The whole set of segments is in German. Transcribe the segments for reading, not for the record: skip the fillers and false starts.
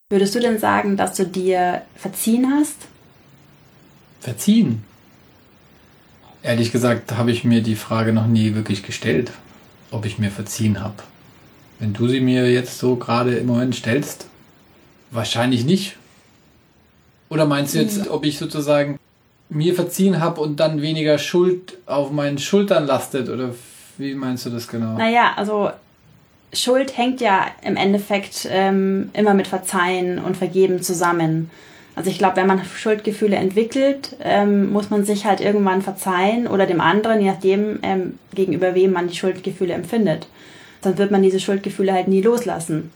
Würdest du denn sagen, dass du dir verziehen hast? Verziehen? Ehrlich gesagt habe ich mir die Frage noch nie wirklich gestellt, ob ich mir verziehen habe. Wenn du sie mir jetzt so gerade im Moment stellst, wahrscheinlich nicht. Oder meinst du jetzt, ob ich sozusagen mir verziehen habe und dann weniger Schuld auf meinen Schultern lastet? Oder wie meinst du das genau? Naja, also Schuld hängt ja im Endeffekt immer mit Verzeihen und Vergeben zusammen. Also ich glaube, wenn man Schuldgefühle entwickelt, muss man sich halt irgendwann verzeihen oder dem anderen, je nachdem, gegenüber wem man die Schuldgefühle empfindet. Sonst wird man diese Schuldgefühle halt nie loslassen.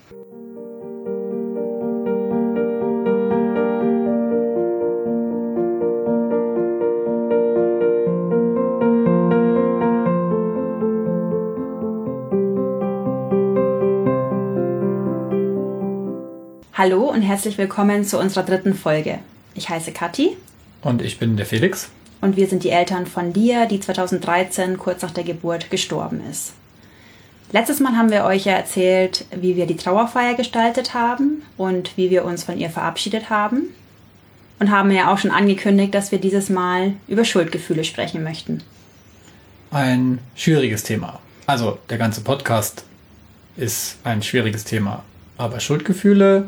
Hallo und herzlich willkommen zu unserer 3. Folge. Ich heiße Kathi. Und ich bin der Felix. Und wir sind die Eltern von Lia, die 2013 kurz nach der Geburt gestorben ist. Letztes Mal haben wir euch ja erzählt, wie wir die Trauerfeier gestaltet haben und wie wir uns von ihr verabschiedet haben. Und haben ja auch schon angekündigt, dass wir dieses Mal über Schuldgefühle sprechen möchten. Ein schwieriges Thema. Also der ganze Podcast ist ein schwieriges Thema. Aber Schuldgefühle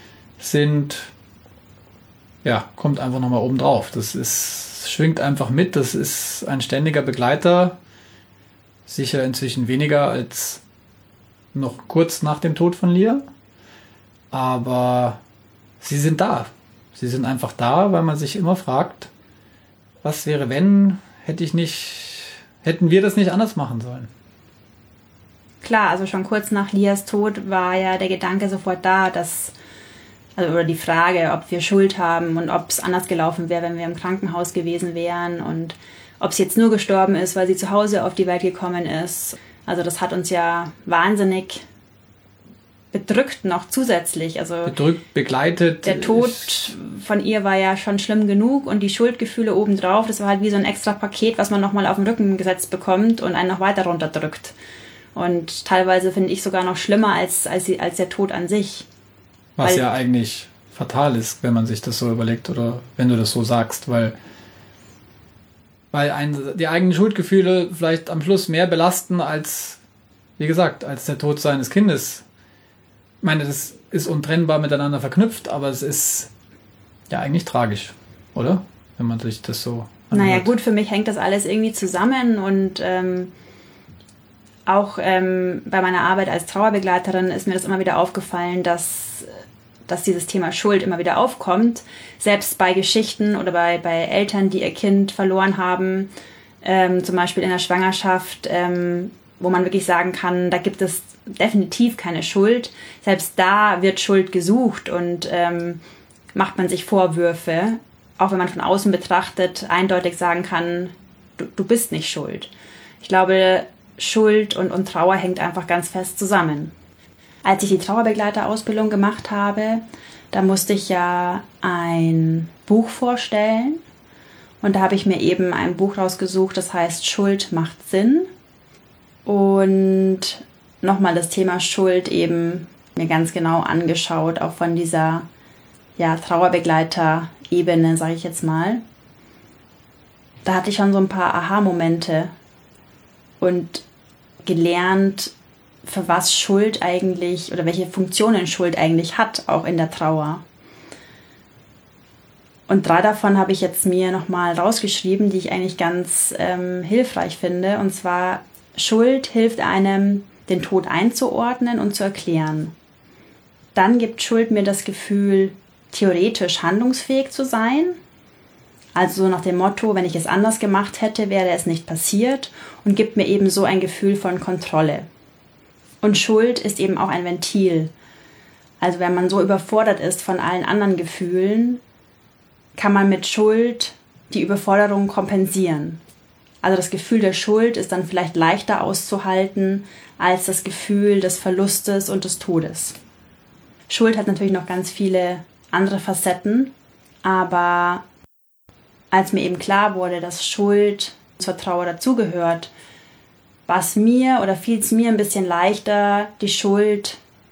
kommt einfach nochmal oben drauf. Schwingt einfach mit, das ist ein ständiger Begleiter. Sicher inzwischen weniger als noch kurz nach dem Tod von Lia. Aber sie sind da. Sie sind einfach da, weil man sich immer fragt, was wäre, wenn, hätten wir das nicht anders machen sollen? Klar, also schon kurz nach Lias Tod war ja der Gedanke sofort da, oder die Frage, ob wir Schuld haben und ob es anders gelaufen wäre, wenn wir im Krankenhaus gewesen wären und ob sie jetzt nur gestorben ist, weil sie zu Hause auf die Welt gekommen ist. Also das hat uns ja wahnsinnig bedrückt noch zusätzlich. Also bedrückt, begleitet. Der Tod von ihr war ja schon schlimm genug und die Schuldgefühle obendrauf, das war halt wie so ein extra Paket, was man nochmal auf den Rücken gesetzt bekommt und einen noch weiter runterdrückt. Und teilweise finde ich sogar noch schlimmer als der Tod an sich. Was ja eigentlich fatal ist, wenn man sich das so überlegt oder wenn du das so sagst, weil die eigenen Schuldgefühle vielleicht am Schluss mehr belasten als, wie gesagt, als der Tod seines Kindes. Ich meine, das ist untrennbar miteinander verknüpft, aber es ist ja eigentlich tragisch, oder? Wenn man sich das so anhört. Naja gut, für mich hängt das alles irgendwie zusammen und auch bei meiner Arbeit als Trauerbegleiterin ist mir das immer wieder aufgefallen, dass dieses Thema Schuld immer wieder aufkommt. Selbst bei Geschichten oder bei Eltern, die ihr Kind verloren haben, zum Beispiel in der Schwangerschaft, wo man wirklich sagen kann, da gibt es definitiv keine Schuld. Selbst da wird Schuld gesucht und macht man sich Vorwürfe, auch wenn man von außen betrachtet eindeutig sagen kann, du bist nicht schuld. Ich glaube, Schuld und Trauer hängt einfach ganz fest zusammen. Als ich die Trauerbegleiterausbildung gemacht habe, da musste ich ja ein Buch vorstellen und da habe ich mir eben ein Buch rausgesucht, das heißt Schuld macht Sinn und nochmal das Thema Schuld eben mir ganz genau angeschaut, auch von dieser Trauerbegleiter-Ebene, sage ich jetzt mal. Da hatte ich schon so ein paar Aha-Momente und gelernt, für was Schuld eigentlich oder welche Funktionen Schuld eigentlich hat, auch in der Trauer. Und 3 davon habe ich jetzt mir nochmal rausgeschrieben, die ich eigentlich ganz hilfreich finde. Und zwar, Schuld hilft einem, den Tod einzuordnen und zu erklären. Dann gibt Schuld mir das Gefühl, theoretisch handlungsfähig zu sein. Also so nach dem Motto, wenn ich es anders gemacht hätte, wäre es nicht passiert und gibt mir eben so ein Gefühl von Kontrolle. Und Schuld ist eben auch ein Ventil. Also wenn man so überfordert ist von allen anderen Gefühlen, kann man mit Schuld die Überforderung kompensieren. Also das Gefühl der Schuld ist dann vielleicht leichter auszuhalten als das Gefühl des Verlustes und des Todes. Schuld hat natürlich noch ganz viele andere Facetten, aber als mir eben klar wurde, dass Schuld zur Trauer dazugehört, fiel es mir ein bisschen leichter, die Schuld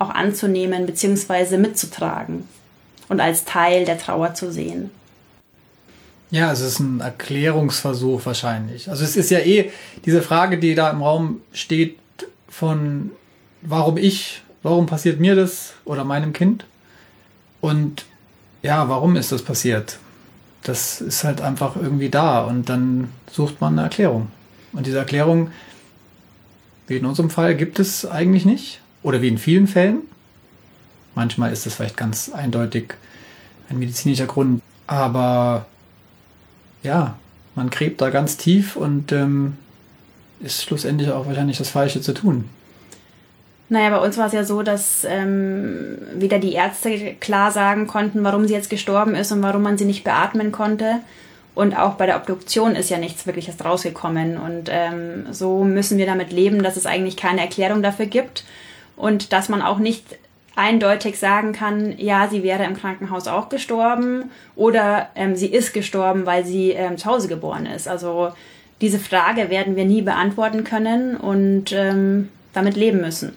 auch anzunehmen bzw. mitzutragen und als Teil der Trauer zu sehen. Ja, es ist ein Erklärungsversuch wahrscheinlich. Also es ist ja diese Frage, die da im Raum steht von warum passiert mir das oder meinem Kind? Und ja, warum ist das passiert? Das ist halt einfach irgendwie da und dann sucht man eine Erklärung. Und diese Erklärung, wie in unserem Fall, gibt es eigentlich nicht. Oder wie in vielen Fällen. Manchmal ist das vielleicht ganz eindeutig ein medizinischer Grund. Aber ja, man gräbt da ganz tief und ist schlussendlich auch wahrscheinlich das Falsche zu tun. Naja, bei uns war es ja so, dass weder die Ärzte klar sagen konnten, warum sie jetzt gestorben ist und warum man sie nicht beatmen konnte. Und auch bei der Obduktion ist ja nichts Wirkliches rausgekommen. Und so müssen wir damit leben, dass es eigentlich keine Erklärung dafür gibt. Und dass man auch nicht eindeutig sagen kann, ja, sie wäre im Krankenhaus auch gestorben oder sie ist gestorben, weil sie zu Hause geboren ist. Also diese Frage werden wir nie beantworten können und damit leben müssen.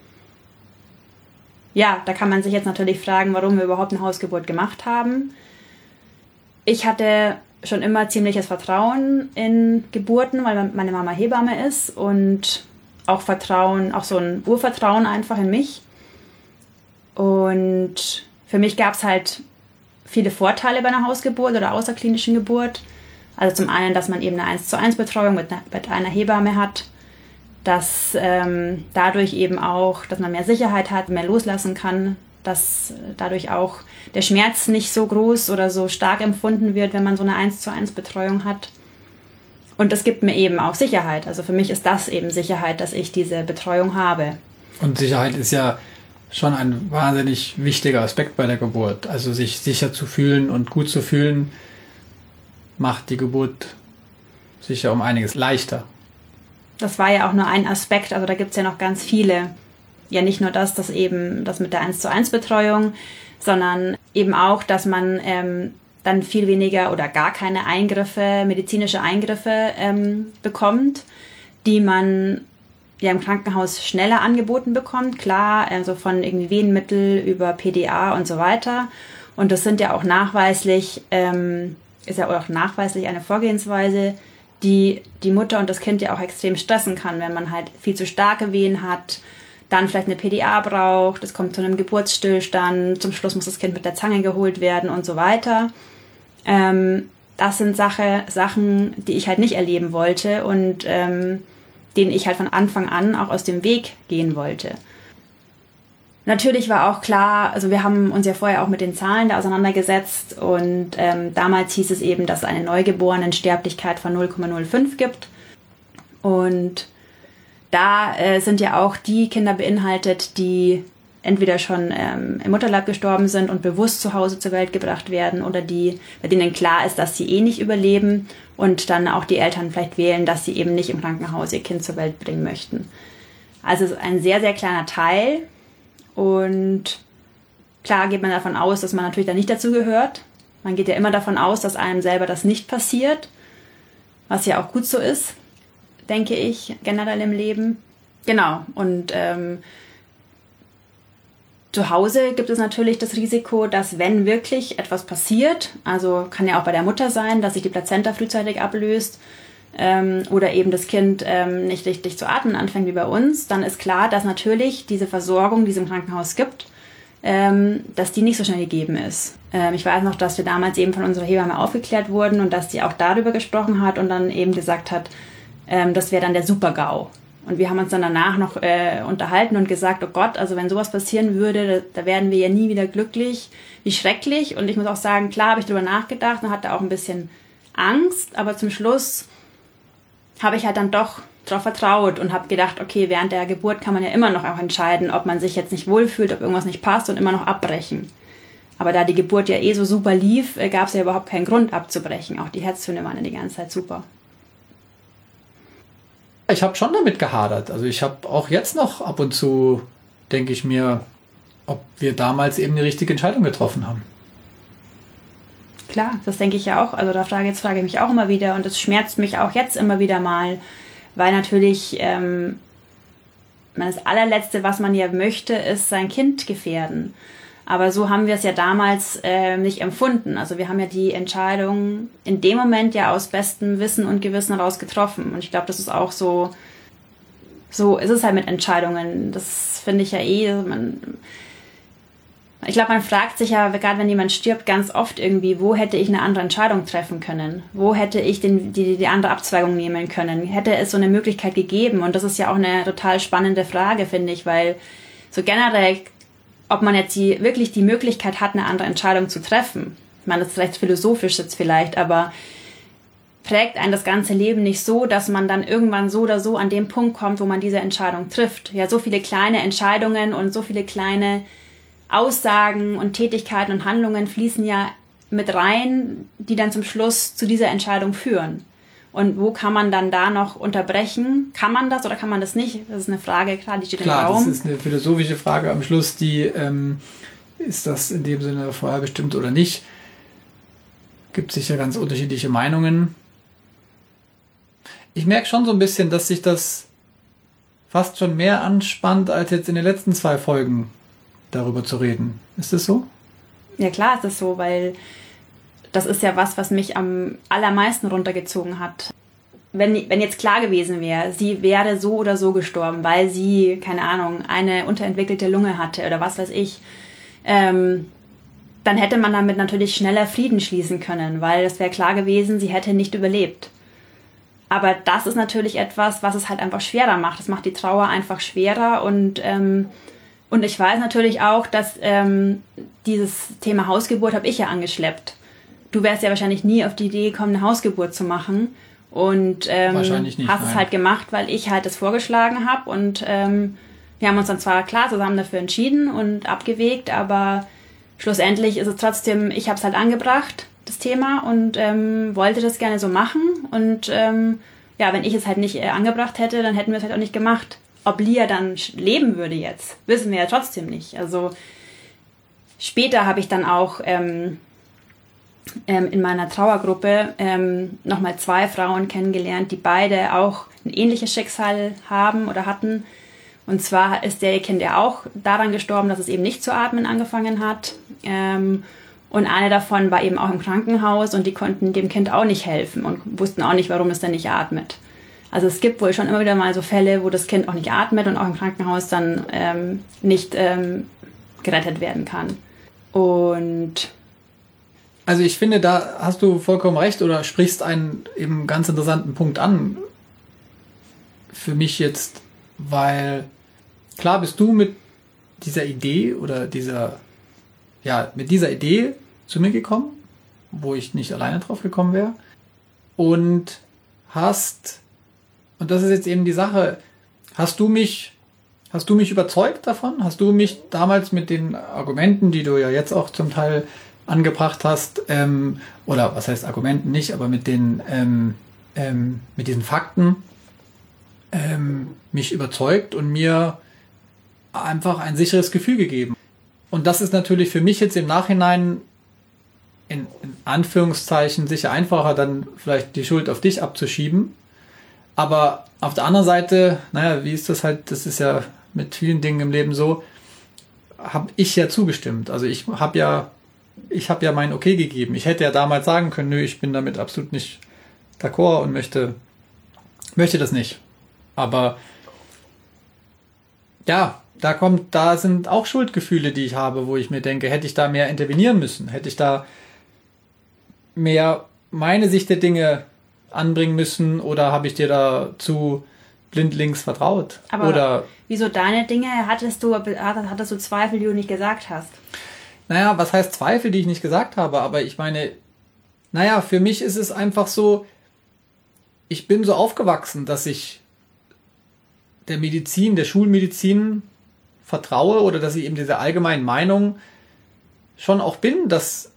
Ja, da kann man sich jetzt natürlich fragen, warum wir überhaupt eine Hausgeburt gemacht haben. Ich hatte schon immer ziemliches Vertrauen in Geburten, weil meine Mama Hebamme ist und auch Vertrauen, auch so ein Urvertrauen einfach in mich. Und für mich gab es halt viele Vorteile bei einer Hausgeburt oder außerklinischen Geburt. Also zum einen, dass man eben eine 1:1 Betreuung mit einer Hebamme hat, dass dadurch eben auch, dass man mehr Sicherheit hat, mehr loslassen kann, dass dadurch auch der Schmerz nicht so groß oder so stark empfunden wird, wenn man so eine 1:1 Betreuung hat. Und das gibt mir eben auch Sicherheit. Also für mich ist das eben Sicherheit, dass ich diese Betreuung habe. Und Sicherheit ist ja schon ein wahnsinnig wichtiger Aspekt bei der Geburt. Also sich sicher zu fühlen und gut zu fühlen, macht die Geburt sicher um einiges leichter. Das war ja auch nur ein Aspekt, also da gibt es ja noch ganz viele. Ja, nicht nur das mit der 1:1 Betreuung, sondern eben auch, dass man dann viel weniger oder gar keine medizinische Eingriffe bekommt, die man ja im Krankenhaus schneller angeboten bekommt. Klar, also von irgendwie Wehenmittel über PDA und so weiter. Und das sind ja auch nachweislich, ist ja auch nachweislich eine Vorgehensweise, die die Mutter und das Kind ja auch extrem stressen kann, wenn man halt viel zu starke Wehen hat, dann vielleicht eine PDA braucht, es kommt zu einem Geburtsstillstand, zum Schluss muss das Kind mit der Zange geholt werden und so weiter. Das sind Sachen, die ich halt nicht erleben wollte und denen ich halt von Anfang an auch aus dem Weg gehen wollte. Natürlich war auch klar, also wir haben uns ja vorher auch mit den Zahlen da auseinandergesetzt und damals hieß es eben, dass es eine Neugeborenensterblichkeit von 0,05 gibt. Und da sind ja auch die Kinder beinhaltet, die entweder schon im Mutterleib gestorben sind und bewusst zu Hause zur Welt gebracht werden oder die, bei denen klar ist, dass sie eh nicht überleben und dann auch die Eltern vielleicht wählen, dass sie eben nicht im Krankenhaus ihr Kind zur Welt bringen möchten. Also es ist ein sehr, sehr kleiner Teil. Und klar geht man davon aus, dass man natürlich da nicht dazu gehört. Man geht ja immer davon aus, dass einem selber das nicht passiert, was ja auch gut so ist, denke ich, generell im Leben. Genau, und zu Hause gibt es natürlich das Risiko, dass wenn wirklich etwas passiert, also kann ja auch bei der Mutter sein, dass sich die Plazenta frühzeitig ablöst, oder eben das Kind nicht richtig zu atmen anfängt wie bei uns, dann ist klar, dass natürlich diese Versorgung, die es im Krankenhaus gibt, dass die nicht so schnell gegeben ist. Ich weiß noch, dass wir damals eben von unserer Hebamme aufgeklärt wurden und dass die auch darüber gesprochen hat und dann eben gesagt hat, das wäre dann der Super-GAU. Und wir haben uns dann danach noch unterhalten und gesagt, oh Gott, also wenn sowas passieren würde, da werden wir ja nie wieder glücklich, wie schrecklich. Und ich muss auch sagen, klar habe ich darüber nachgedacht und hatte auch ein bisschen Angst, aber zum Schluss habe ich halt dann doch darauf vertraut und habe gedacht, okay, während der Geburt kann man ja immer noch auch entscheiden, ob man sich jetzt nicht wohlfühlt, ob irgendwas nicht passt und immer noch abbrechen. Aber da die Geburt ja eh so super lief, gab es ja überhaupt keinen Grund abzubrechen. Auch die Herztöne waren ja die ganze Zeit super. Ich habe schon damit gehadert. Also ich habe auch jetzt noch ab und zu, denke ich mir, ob wir damals eben die richtige Entscheidung getroffen haben. Klar, das denke ich ja auch. Also da frage ich mich auch immer wieder und es schmerzt mich auch jetzt immer wieder mal, weil natürlich das allerletzte, was man ja möchte, ist sein Kind gefährden. Aber so haben wir es ja damals nicht empfunden. Also wir haben ja die Entscheidung in dem Moment ja aus bestem Wissen und Gewissen heraus getroffen. Und ich glaube, das ist auch so ist es halt mit Entscheidungen. Das finde ich ja ich glaube, man fragt sich ja, gerade wenn jemand stirbt, ganz oft irgendwie, wo hätte ich eine andere Entscheidung treffen können? Wo hätte ich die andere Abzweigung nehmen können? Hätte es so eine Möglichkeit gegeben? Und das ist ja auch eine total spannende Frage, finde ich, weil so generell, ob man jetzt wirklich die Möglichkeit hat, eine andere Entscheidung zu treffen. Ich meine, das ist vielleicht philosophisch jetzt vielleicht, aber prägt einen das ganze Leben nicht so, dass man dann irgendwann so oder so an den Punkt kommt, wo man diese Entscheidung trifft. Ja, so viele kleine Entscheidungen und so viele kleine Aussagen und Tätigkeiten und Handlungen fließen ja mit rein, die dann zum Schluss zu dieser Entscheidung führen. Und wo kann man dann da noch unterbrechen? Kann man das oder kann man das nicht? Das ist eine Frage, klar, die steht im Raum. Das ist eine philosophische Frage am Schluss, die ist das in dem Sinne vorher bestimmt oder nicht? Gibt sicher ganz unterschiedliche Meinungen. Ich merke schon so ein bisschen, dass sich das fast schon mehr anspannt, als jetzt in den letzten 2 Folgen darüber zu reden. Ist das so? Ja, klar ist das so, weil das ist ja was mich am allermeisten runtergezogen hat. Wenn jetzt klar gewesen wäre, sie wäre so oder so gestorben, weil sie, keine Ahnung, eine unterentwickelte Lunge hatte oder was weiß ich, dann hätte man damit natürlich schneller Frieden schließen können, weil es wäre klar gewesen, sie hätte nicht überlebt. Aber das ist natürlich etwas, was es halt einfach schwerer macht. Das macht die Trauer einfach schwerer und ich weiß natürlich auch, dass dieses Thema Hausgeburt habe ich ja angeschleppt. Du wärst ja wahrscheinlich nie auf die Idee gekommen, eine Hausgeburt zu machen. Und wahrscheinlich nicht, hast es halt gemacht, weil ich halt das vorgeschlagen habe. Und wir haben uns dann zwar klar zusammen dafür entschieden und abgewegt, aber schlussendlich ist es trotzdem, ich habe es halt angebracht, das Thema, und wollte das gerne so machen. Und wenn ich es halt nicht angebracht hätte, dann hätten wir es halt auch nicht gemacht. Ob Lia dann leben würde jetzt, wissen wir ja trotzdem nicht. Also später habe ich dann auch in meiner Trauergruppe nochmal 2 Frauen kennengelernt, die beide auch ein ähnliches Schicksal haben oder hatten. Und zwar ist der Kind ja auch daran gestorben, dass es eben nicht zu atmen angefangen hat. Und eine davon war eben auch im Krankenhaus und die konnten dem Kind auch nicht helfen und wussten auch nicht, warum es denn nicht atmet. Also es gibt wohl schon immer wieder mal so Fälle, wo das Kind auch nicht atmet und auch im Krankenhaus dann nicht gerettet werden kann. Und also ich finde, da hast du vollkommen recht oder sprichst einen eben ganz interessanten Punkt an. Für mich jetzt, weil klar bist du mit dieser Idee oder mit dieser Idee zu mir gekommen, wo ich nicht alleine drauf gekommen wäre. Und das ist jetzt eben die Sache, hast du mich überzeugt davon? Hast du mich damals mit den Argumenten, die du ja jetzt auch zum Teil angebracht hast, oder was heißt Argumenten nicht, aber mit diesen Fakten mich überzeugt und mir einfach ein sicheres Gefühl gegeben. Und das ist natürlich für mich jetzt im Nachhinein in Anführungszeichen sicher einfacher, dann vielleicht die Schuld auf dich abzuschieben. Aber auf der anderen Seite, wie ist das halt, das ist ja mit vielen Dingen im Leben so, habe ich ja zugestimmt. Also ich habe ja mein Okay gegeben. Ich hätte ja damals sagen können, nö, ich bin damit absolut nicht d'accord und möchte das nicht. Aber ja, da sind auch Schuldgefühle, die ich habe, wo ich mir denke, hätte ich da mehr intervenieren müssen? Hätte ich da mehr meine Sicht der Dinge anbringen müssen oder habe ich dir da zu blindlings vertraut? Aber wieso deine Dinge hattest du Zweifel, die du nicht gesagt hast? Naja, was heißt Zweifel, die ich nicht gesagt habe? Aber ich meine, für mich ist es einfach so, ich bin so aufgewachsen, dass ich der Schulmedizin vertraue oder dass ich eben dieser allgemeinen Meinung schon auch bin, dass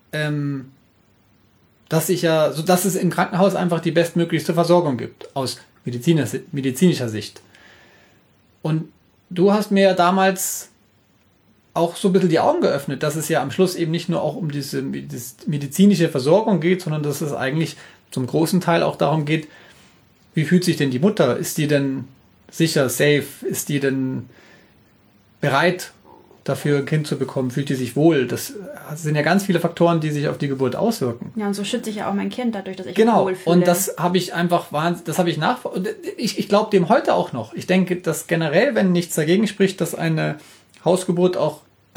es im Krankenhaus einfach die bestmöglichste Versorgung gibt, aus medizinischer Sicht. Und du hast mir ja damals auch so ein bisschen die Augen geöffnet, dass es ja am Schluss eben nicht nur auch um diese medizinische Versorgung geht, sondern dass es eigentlich zum großen Teil auch darum geht, wie fühlt sich denn die Mutter? Ist die denn sicher, safe, ist die denn bereit dafür ein Kind zu bekommen, fühlt die sich wohl. Das sind ja ganz viele Faktoren, die sich auf die Geburt auswirken. Ja, und so schütze ich ja auch mein Kind dadurch, dass ich mich wohlfühle. Genau, und das habe ich einfach, ich glaube dem heute auch noch. Ich denke, dass generell, wenn nichts dagegen spricht, dass eine Hausgeburt auch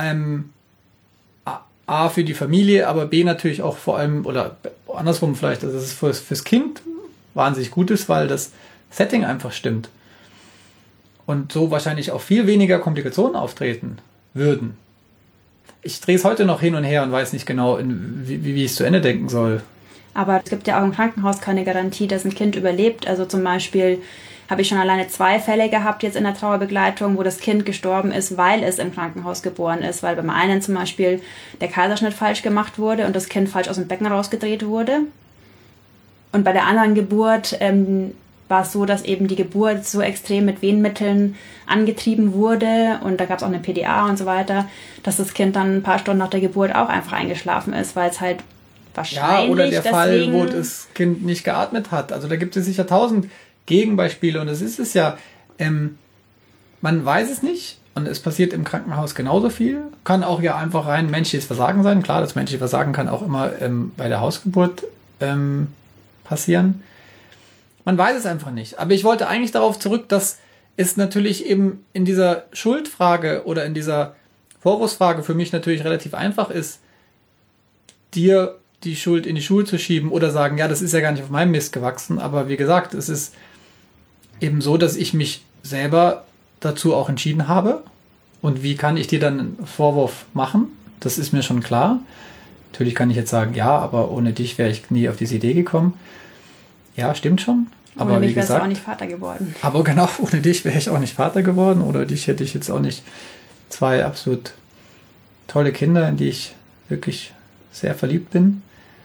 A für die Familie, aber B natürlich auch vor allem, oder andersrum vielleicht, dass es fürs Kind wahnsinnig gut ist, weil das Setting einfach stimmt. Und so wahrscheinlich auch viel weniger Komplikationen auftreten würden. Ich drehe es heute noch hin und her und weiß nicht genau, wie ich es zu Ende denken soll. Aber es gibt ja auch im Krankenhaus keine Garantie, dass ein Kind überlebt. Also zum Beispiel habe ich schon alleine 2 Fälle gehabt jetzt in der Trauerbegleitung, wo das Kind gestorben ist, weil es im Krankenhaus geboren ist. Weil beim einen zum Beispiel der Kaiserschnitt falsch gemacht wurde und das Kind falsch aus dem Becken rausgedreht wurde. Und bei der anderen Geburt war es so, dass eben die Geburt so extrem mit Wehenmitteln angetrieben wurde und da gab es auch eine PDA und so weiter, dass das Kind dann ein paar Stunden nach der Geburt auch einfach eingeschlafen ist, weil es halt wahrscheinlich oder der Fall, wo das Kind nicht geatmet hat. Also da gibt es sicher 1000 Gegenbeispiele und das ist es ja. Man weiß es nicht und es passiert im Krankenhaus genauso viel. Kann auch ja einfach rein menschliches Versagen sein. Klar, das menschliche Versagen kann auch immer bei der Hausgeburt passieren. Man weiß es einfach nicht. Aber ich wollte eigentlich darauf zurück, dass es natürlich eben in dieser Schuldfrage oder in dieser Vorwurfsfrage für mich natürlich relativ einfach ist, dir die Schuld in die Schuhe zu schieben oder sagen, ja, das ist ja gar nicht auf meinem Mist gewachsen. Aber wie gesagt, es ist eben so, dass ich mich selber dazu auch entschieden habe. Und wie kann ich dir dann einen Vorwurf machen? Das ist mir schon klar. Natürlich kann ich jetzt sagen, ja, aber ohne dich wäre ich nie auf diese Idee gekommen. Ja, stimmt schon. Aber ohne mich wie gesagt, wärst du auch nicht Vater geworden. Aber genau, ohne dich wäre ich auch nicht Vater geworden. Oder dich hätte ich jetzt auch nicht 2 absolut tolle Kinder, in die ich wirklich sehr verliebt bin.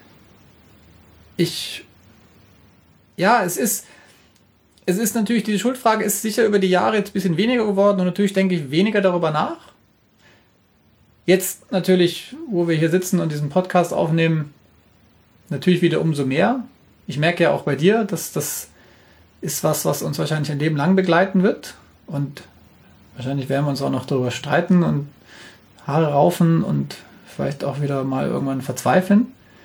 Es ist natürlich, diese Schuldfrage ist sicher über die Jahre jetzt ein bisschen weniger geworden und natürlich denke ich weniger darüber nach. Jetzt natürlich, wo wir hier sitzen und diesen Podcast aufnehmen, natürlich wieder umso mehr. Ich merke ja auch bei dir, dass das ist was uns wahrscheinlich ein Leben lang begleiten wird. Und wahrscheinlich werden wir uns auch noch darüber streiten und Haare raufen und vielleicht auch wieder mal irgendwann verzweifeln.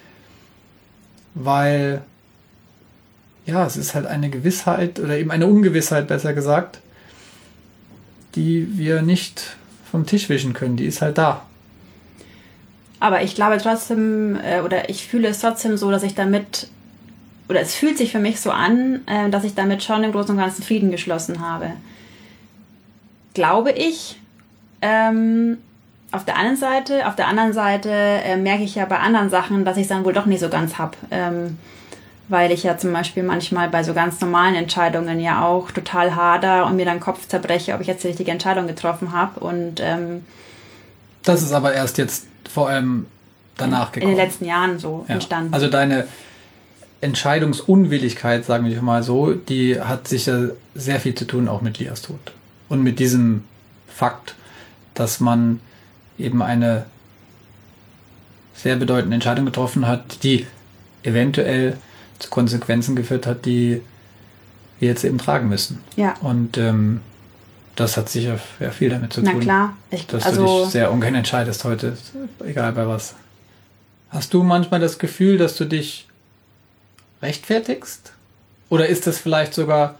Weil, ja, es ist halt eine Gewissheit oder eben eine Ungewissheit, besser gesagt, die wir nicht vom Tisch wischen können. Die ist halt da. Aber ich glaube trotzdem, oder ich fühle es trotzdem so, dass ich damit, oder es fühlt sich für mich so an, dass ich damit schon im Großen und Ganzen Frieden geschlossen habe. Glaube ich. Auf der anderen Seite merke ich ja bei anderen Sachen, dass ich es dann wohl doch nicht so ganz habe. Weil ich ja zum Beispiel manchmal bei so ganz normalen Entscheidungen ja auch total hader und mir dann den Kopf zerbreche, ob ich jetzt die richtige Entscheidung getroffen habe. Und das ist aber erst jetzt vor allem danach gekommen. In den letzten Jahren so entstanden. Also deine Entscheidungsunwilligkeit, sagen wir mal so, die hat sicher sehr viel zu tun auch mit Lias Tod. Und mit diesem Fakt, dass man eben eine sehr bedeutende Entscheidung getroffen hat, die eventuell zu Konsequenzen geführt hat, die wir jetzt eben tragen müssen. Ja. Und das hat sicher sehr viel damit zu tun. Na klar. Dass du dich sehr ungern entscheidest heute, egal bei was. Hast du manchmal das Gefühl, dass du dich rechtfertigst? Oder ist das vielleicht sogar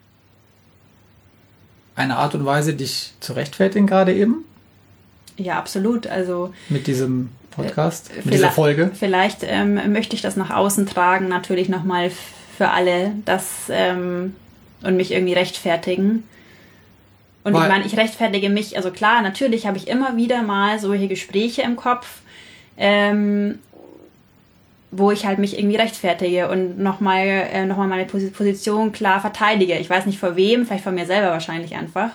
eine Art und Weise, dich zu rechtfertigen gerade eben? Ja, absolut. Also mit diesem Podcast, mit dieser Folge? Vielleicht möchte ich das nach außen tragen, natürlich nochmal für alle, und mich irgendwie rechtfertigen. Und ich meine, ich rechtfertige mich, also klar, natürlich habe ich immer wieder mal solche Gespräche im Kopf, wo ich halt mich irgendwie rechtfertige und nochmal meine Position klar verteidige. Ich weiß nicht vor wem, vielleicht vor mir selber wahrscheinlich einfach.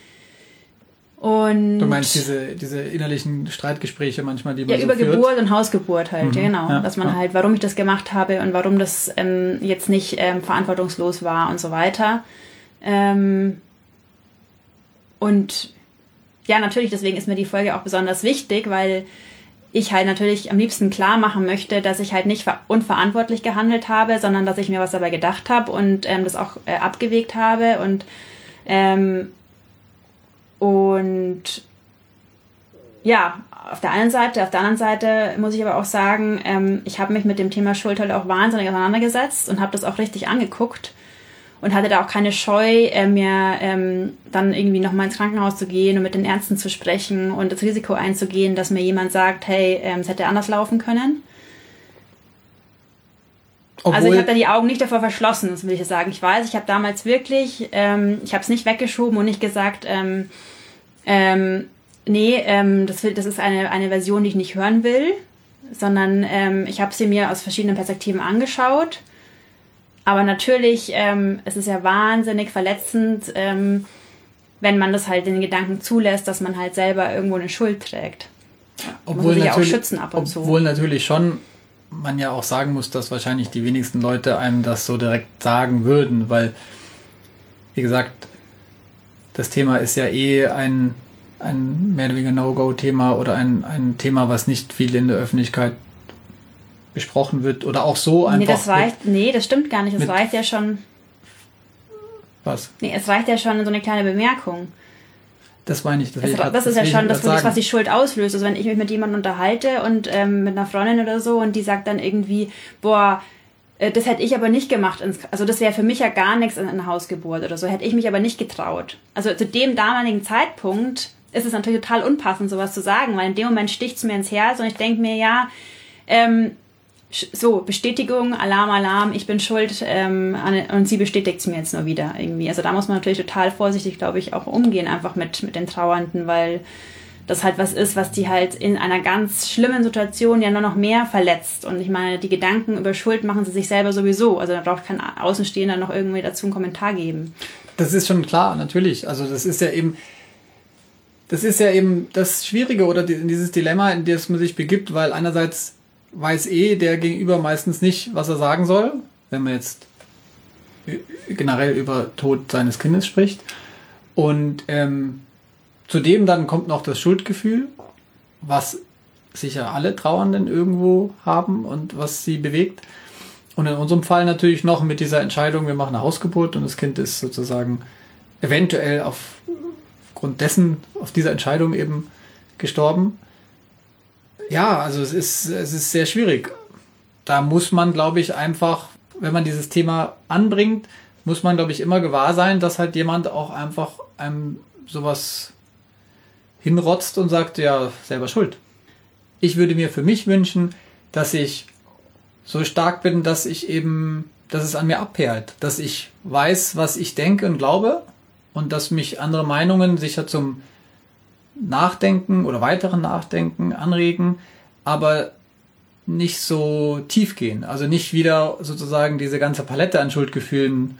Und du meinst diese innerlichen Streitgespräche manchmal, die man so über führt? Geburt und Hausgeburt halt, genau. Ja, dass man halt, warum ich das gemacht habe und warum das jetzt nicht verantwortungslos war und so weiter. Und ja, natürlich, deswegen ist mir die Folge auch besonders wichtig, weil ich halt natürlich am liebsten klar machen möchte, dass ich halt nicht unverantwortlich gehandelt habe, sondern dass ich mir was dabei gedacht habe und das auch abgewegt habe und Und ja, auf der anderen Seite muss ich aber auch sagen, ich habe mich mit dem Thema Schuld halt auch wahnsinnig auseinandergesetzt und habe das auch richtig angeguckt und hatte da auch keine Scheu, mir dann irgendwie nochmal ins Krankenhaus zu gehen und mit den Ärzten zu sprechen und das Risiko einzugehen, dass mir jemand sagt, hey, es hätte anders laufen können. Also ich habe da die Augen nicht davor verschlossen, das will ich sagen. Ich weiß, ich habe damals wirklich, ich habe es nicht weggeschoben und nicht gesagt, nee, das ist eine Version, die ich nicht hören will, sondern ich habe sie mir aus verschiedenen Perspektiven angeschaut. Aber natürlich, es ist ja wahnsinnig verletzend, wenn man das halt den Gedanken zulässt, dass man halt selber irgendwo eine Schuld trägt. Obwohl muss sich ja auch schützen ab und zu. Obwohl natürlich schon man ja auch sagen muss, dass wahrscheinlich die wenigsten Leute einem das so direkt sagen würden, weil, wie gesagt, das Thema ist ja ein mehr oder weniger No-Go-Thema oder ein Thema, was nicht viel in der Öffentlichkeit besprochen wird oder auch so einfach. Das stimmt gar nicht. Es reicht ja schon. Was? Nee, es reicht ja schon so eine kleine Bemerkung. Das meine ich. Das ist ja schon das, was die Schuld auslöst. Also wenn ich mich mit jemandem unterhalte und mit einer Freundin oder so und die sagt dann irgendwie, boah, das hätte ich aber nicht gemacht. Also das wäre für mich ja gar nichts in einer Hausgeburt oder so. Hätte ich mich aber nicht getraut. Also zu dem damaligen Zeitpunkt ist es natürlich total unpassend, sowas zu sagen, weil in dem Moment sticht es mir ins Herz und ich denke mir, ja, so, Bestätigung, Alarm, ich bin schuld und sie bestätigt es mir jetzt nur wieder irgendwie. Also da muss man natürlich total vorsichtig, glaube ich, auch umgehen, einfach mit den Trauernden, weil das halt was ist, was die halt in einer ganz schlimmen Situation ja nur noch mehr verletzt. Und ich meine, die Gedanken über Schuld machen sie sich selber sowieso. Also da braucht kein Außenstehender noch irgendwie dazu einen Kommentar geben. Das ist schon klar, natürlich. Also das ist ja eben das Schwierige oder dieses Dilemma, in das man sich begibt, weil einerseits weiß der Gegenüber meistens nicht, was er sagen soll, wenn man jetzt generell über Tod seines Kindes spricht. Und zudem dann kommt noch das Schuldgefühl, was sicher alle Trauernden irgendwo haben und was sie bewegt. Und in unserem Fall natürlich noch mit dieser Entscheidung, wir machen eine Hausgeburt und das Kind ist sozusagen eventuell aufgrund dessen, auf dieser Entscheidung eben gestorben. Ja, also es ist sehr schwierig. Da muss man, glaube ich, einfach, wenn man dieses Thema anbringt, muss man, glaube ich, immer gewahr sein, dass halt jemand auch einfach einem sowas hinrotzt und sagt, ja, selber schuld. Ich würde mir für mich wünschen, dass ich so stark bin, dass es an mir abperlt, dass ich weiß, was ich denke und glaube und dass mich andere Meinungen sicher zum Nachdenken oder weiteren Nachdenken anregen, aber nicht so tief gehen. Also nicht wieder sozusagen diese ganze Palette an Schuldgefühlen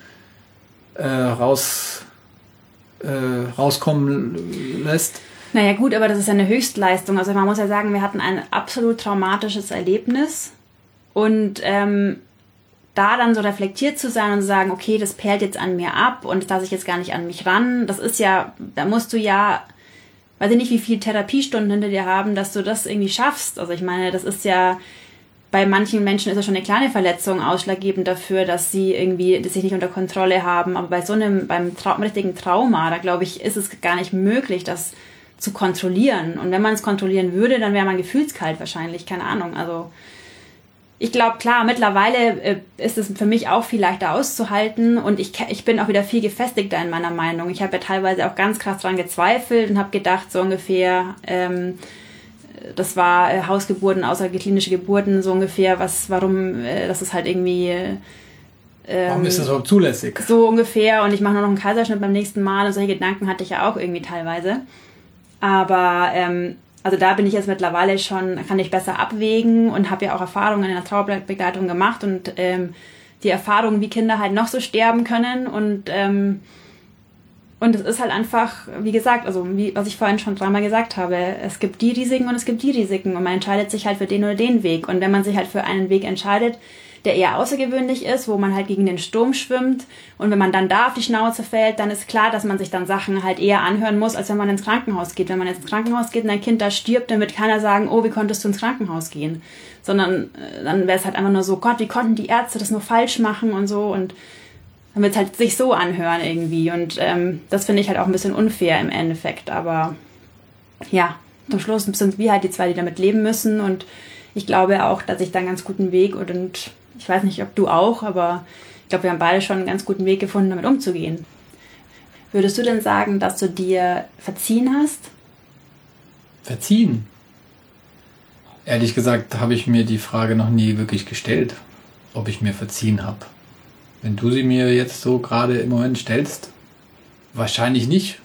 rauskommen lässt. Naja gut, aber das ist ja eine Höchstleistung. Also man muss ja sagen, wir hatten ein absolut traumatisches Erlebnis und da dann so reflektiert zu sein und zu sagen, okay, das perlt jetzt an mir ab und das lasse ich jetzt gar nicht an mich ran, das ist ja, da musst du ja, weiß ich nicht, wie viele Therapiestunden hinter dir haben, dass du das irgendwie schaffst. Also ich meine, das ist ja, bei manchen Menschen ist ja schon eine kleine Verletzung ausschlaggebend dafür, dass sie irgendwie das sich nicht unter Kontrolle haben. Aber beim richtigen Trauma, da glaube ich, ist es gar nicht möglich, das zu kontrollieren. Und wenn man es kontrollieren würde, dann wäre man gefühlskalt wahrscheinlich, keine Ahnung. Also ich glaube, klar, mittlerweile ist es für mich auch viel leichter auszuhalten und ich bin auch wieder viel gefestigter in meiner Meinung. Ich habe ja teilweise auch ganz krass dran gezweifelt und habe gedacht, so ungefähr, das war Hausgeburten, außerklinische Geburten, so ungefähr, das ist halt irgendwie... warum ist das überhaupt zulässig? So ungefähr und ich mache nur noch einen Kaiserschnitt beim nächsten Mal und solche Gedanken hatte ich ja auch irgendwie teilweise. Aber... also da bin ich jetzt mittlerweile schon, kann ich besser abwägen und habe ja auch Erfahrungen in der Trauerbegleitung gemacht und die Erfahrungen, wie Kinder halt noch so sterben können und es ist halt einfach, wie gesagt, also was ich vorhin schon dreimal gesagt habe, es gibt die Risiken und es gibt die Risiken und man entscheidet sich halt für den oder den Weg und wenn man sich halt für einen Weg entscheidet, der eher außergewöhnlich ist, wo man halt gegen den Sturm schwimmt und wenn man dann da auf die Schnauze fällt, dann ist klar, dass man sich dann Sachen halt eher anhören muss, als wenn man ins Krankenhaus geht. Wenn man jetzt ins Krankenhaus geht und ein Kind da stirbt, dann wird keiner sagen, oh, wie konntest du ins Krankenhaus gehen? Sondern dann wäre es halt einfach nur so, Gott, wie konnten die Ärzte das nur falsch machen und so und dann wird es halt sich so anhören irgendwie. Und das finde ich halt auch ein bisschen unfair im Endeffekt. Aber ja, zum Schluss sind wir halt die zwei, die damit leben müssen. Und ich glaube auch, dass ich da einen ganz guten Weg und ich weiß nicht, ob du auch, aber ich glaube, wir haben beide schon einen ganz guten Weg gefunden, damit umzugehen. Würdest du denn sagen, dass du dir verziehen hast? Verziehen? Ehrlich gesagt habe ich mir die Frage noch nie wirklich gestellt, ob ich mir verziehen habe. Wenn du sie mir jetzt so gerade im Moment stellst, wahrscheinlich nicht.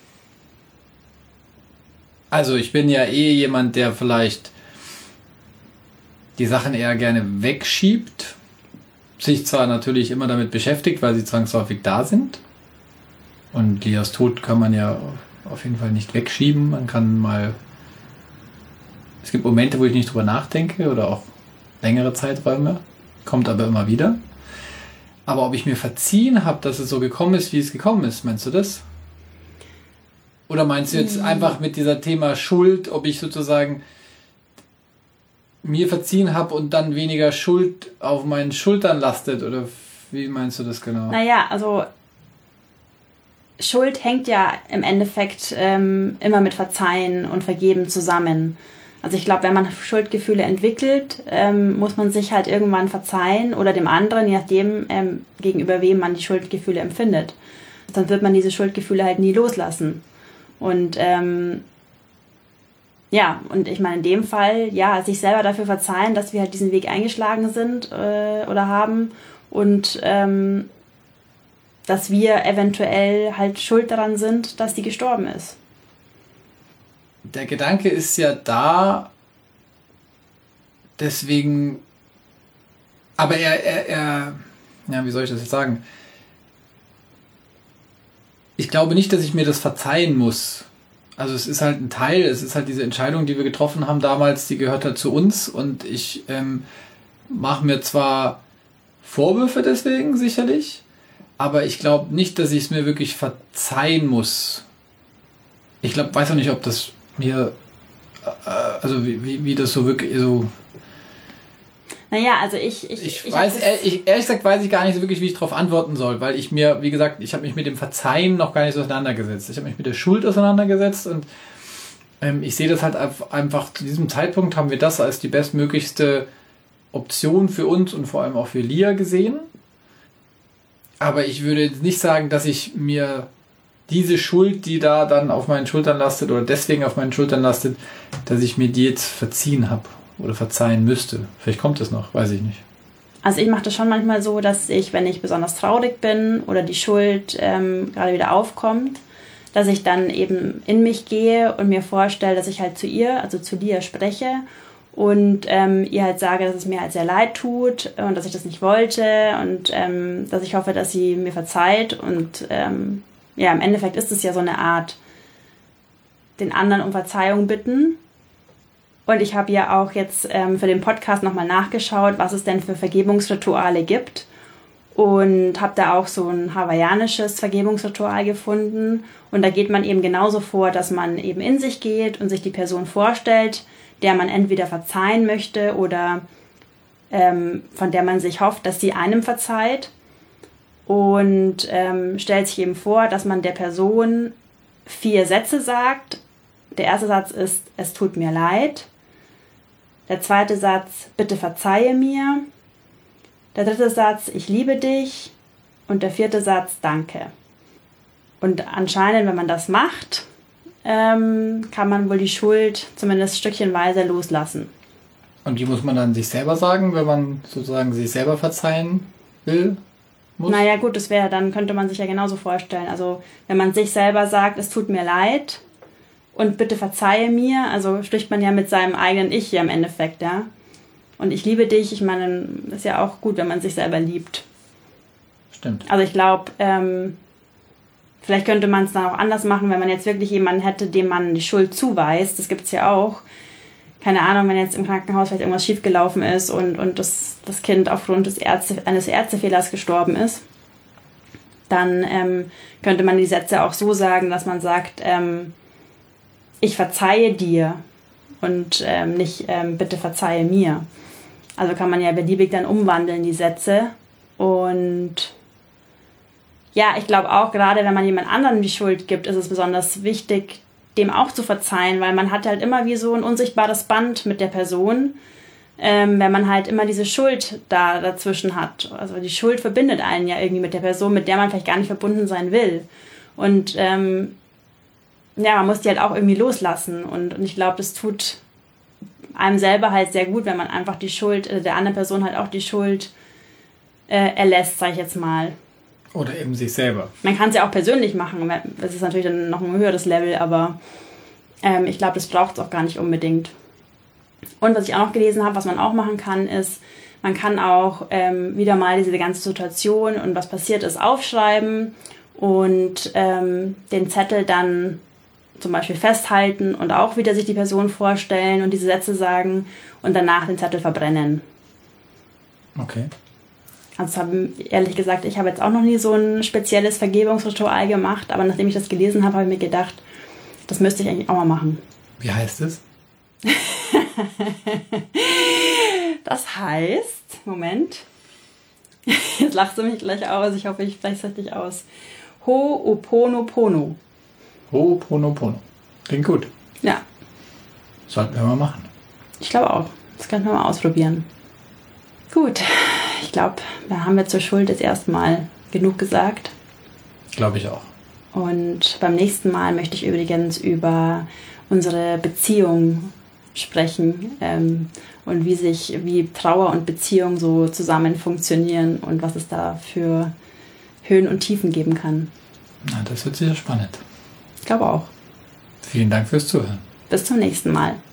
Also ich bin ja jemand, der vielleicht die Sachen eher gerne wegschiebt, sich zwar natürlich immer damit beschäftigt, weil sie zwangsläufig da sind. Und Lias Tod kann man ja auf jeden Fall nicht wegschieben. Man kann mal... Es gibt Momente, wo ich nicht drüber nachdenke oder auch längere Zeiträume. Kommt aber immer wieder. Aber ob ich mir verziehen habe, dass es so gekommen ist, wie es gekommen ist, meinst du das? Oder meinst du jetzt einfach mit dieser Thema Schuld, ob ich sozusagen mir verziehen habe und dann weniger Schuld auf meinen Schultern lastet? Oder wie meinst du das genau? Naja, also Schuld hängt ja im Endeffekt immer mit Verzeihen und Vergeben zusammen. Also ich glaube, wenn man Schuldgefühle entwickelt, muss man sich halt irgendwann verzeihen oder dem anderen, je nachdem, gegenüber wem man die Schuldgefühle empfindet. Dann wird man diese Schuldgefühle halt nie loslassen. Und ja, und ich meine in dem Fall, ja, sich selber dafür verzeihen, dass wir halt diesen Weg eingeschlagen sind oder haben und dass wir eventuell halt schuld daran sind, dass die gestorben ist. Der Gedanke ist ja da, deswegen, aber ja, wie soll ich das jetzt sagen? Ich glaube nicht, dass ich mir das verzeihen muss. Also es ist halt ein Teil, es ist halt diese Entscheidung, die wir getroffen haben damals, die gehört halt zu uns und ich mache mir zwar Vorwürfe deswegen, sicherlich, aber ich glaube nicht, dass ich es mir wirklich verzeihen muss. Ich glaube, weiß auch nicht, ob das mir, also wie das so wirklich so... Naja, also ich weiß, ehrlich gesagt weiß ich gar nicht so wirklich, wie ich darauf antworten soll, weil ich mir, wie gesagt, ich habe mich mit dem Verzeihen noch gar nicht so auseinandergesetzt. Ich habe mich mit der Schuld auseinandergesetzt und ich sehe das halt einfach, zu diesem Zeitpunkt haben wir das als die bestmöglichste Option für uns und vor allem auch für Lia gesehen. Aber ich würde jetzt nicht sagen, dass ich mir diese Schuld, die da dann auf meinen Schultern lastet oder deswegen auf meinen Schultern lastet, dass ich mir die jetzt verziehen habe oder verzeihen müsste. Vielleicht kommt es noch, weiß ich nicht. Also ich mache das schon manchmal so, dass ich, wenn ich besonders traurig bin oder die Schuld gerade wieder aufkommt, dass ich dann eben in mich gehe und mir vorstelle, dass ich halt zu ihr, also zu Lia spreche und ihr halt sage, dass es mir halt sehr leid tut und dass ich das nicht wollte und dass ich hoffe, dass sie mir verzeiht und ja, im Endeffekt ist es ja so eine Art, den anderen um Verzeihung bitten. Und ich habe ja auch jetzt für den Podcast nochmal nachgeschaut, was es denn für Vergebungsrituale gibt. Und habe da auch so ein hawaiianisches Vergebungsritual gefunden. Und da geht man eben genauso vor, dass man eben in sich geht und sich die Person vorstellt, der man entweder verzeihen möchte oder von der man sich hofft, dass sie einem verzeiht. Und stellt sich eben vor, dass man der Person 4 Sätze sagt. Der erste Satz ist, es tut mir leid. Der zweite Satz, bitte verzeihe mir. Der dritte Satz, ich liebe dich. Und der vierte Satz, danke. Und anscheinend, wenn man das macht, kann man wohl die Schuld zumindest stückchenweise loslassen. Und die muss man dann sich selber sagen, wenn man sozusagen sich selber verzeihen will? Muss? Naja gut, das wäre, dann könnte man sich ja genauso vorstellen. Also wenn man sich selber sagt, es tut mir leid und bitte verzeihe mir, also spricht man ja mit seinem eigenen Ich hier im Endeffekt, ja. Und ich liebe dich, ich meine, ist ja auch gut, wenn man sich selber liebt. Stimmt. Also ich glaube, vielleicht könnte man es dann auch anders machen, wenn man jetzt wirklich jemanden hätte, dem man die Schuld zuweist. Das gibt es ja auch. Keine Ahnung, wenn jetzt im Krankenhaus vielleicht irgendwas schiefgelaufen ist und das Kind aufgrund eines Ärztefehlers gestorben ist, dann könnte man die Sätze auch so sagen, dass man sagt, ich verzeihe dir und nicht bitte verzeihe mir. Also kann man ja beliebig dann umwandeln, die Sätze. Und Ja, ich glaube auch, gerade wenn man jemand anderem die Schuld gibt, ist es besonders wichtig, dem auch zu verzeihen, weil man hat halt immer wie so ein unsichtbares Band mit der Person, wenn man halt immer diese Schuld da dazwischen hat. Also die Schuld verbindet einen ja irgendwie mit der Person, mit der man vielleicht gar nicht verbunden sein will. Und ja, man muss die halt auch irgendwie loslassen. Und ich glaube, das tut einem selber halt sehr gut, wenn man einfach die Schuld, der anderen Person halt auch die Schuld erlässt, sag ich jetzt mal. Oder eben sich selber. Man kann es ja auch persönlich machen. Das ist natürlich dann noch ein höheres Level, aber ich glaube, das braucht es auch gar nicht unbedingt. Und was ich auch noch gelesen habe, was man auch machen kann, ist, man kann auch wieder mal diese ganze Situation und was passiert ist aufschreiben und den Zettel dann zum Beispiel festhalten und auch wieder sich die Person vorstellen und diese Sätze sagen und danach den Zettel verbrennen. Okay. Also ehrlich gesagt, ich habe jetzt auch noch nie so ein spezielles Vergebungsritual gemacht, aber nachdem ich das gelesen habe, habe ich mir gedacht, das müsste ich eigentlich auch mal machen. Wie heißt es? Das heißt, Moment, jetzt lachst du mich gleich aus, ich hoffe, ich spreche es richtig aus. Ho'oponopono. Ho'oponopono. Klingt gut. Ja. Sollten wir mal machen. Ich glaube auch. Das könnten wir mal ausprobieren. Gut, ich glaube, da haben wir zur Schuld jetzt erstmal genug gesagt. Glaube ich auch. Und beim nächsten Mal möchte ich übrigens über unsere Beziehung sprechen und wie Trauer und Beziehung so zusammen funktionieren und was es da für Höhen und Tiefen geben kann. Na, das wird sicher spannend. Ich glaube auch. Vielen Dank fürs Zuhören. Bis zum nächsten Mal.